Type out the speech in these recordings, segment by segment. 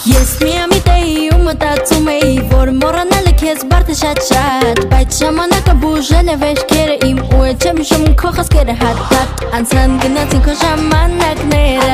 Ես միամիտ էի ու մտածում էի, որ մոռանալը քեզ բարդ է շատ Բայց ժամանակը բուժել է վերքերը իմ ու է չեմ հիշում քո խոսքերը հատ Անցան գնացին քո ժամանակները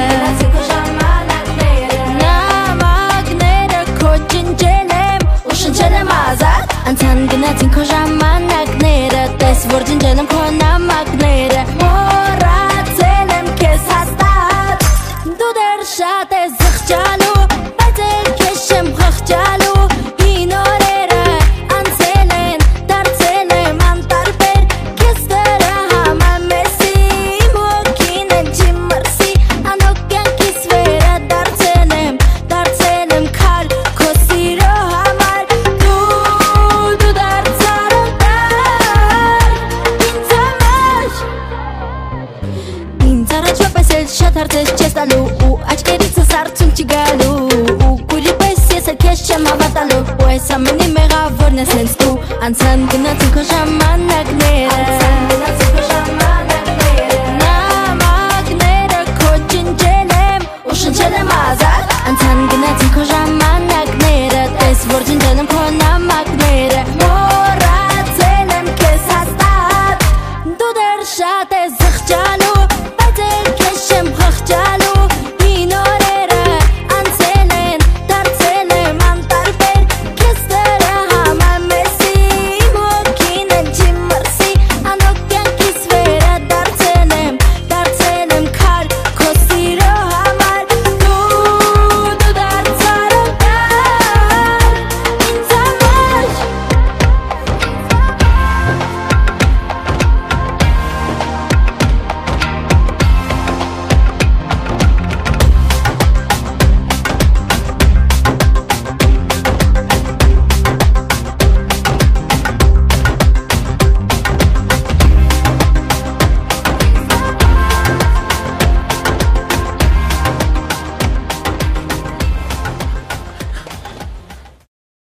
Նամակները քո ջնջել եմ ու շնչել եմ ազատ Անցան գնացին քո ժամանակները Տես որ ջնջել եմ քո նամակները Մոռացել եմ քեզ հաստատ Դու դեռ շատ ես զղջալու Բայց էլ քեզ չեմ խղճալու Հին օրերը անցել են Դարձել եմ անտարբեր Քեզ վրա համամեսի Իմ հոգին էլ չի մրսի Անոք կյանքիս վրա դարձել եմ քար Քո սիրո համար Դու դարձար օտար Ինձ համար Ինձ առաջվա պես էլ շատ հարցեր չես տալու Ու աչքերիցս հարցում չի գալու Ու կուրի պես ես էլ քեզ չեմ հավատալու Ու այս ամենի մեղավորն ես հենց դու Անցան գնացին քո ժամանակներ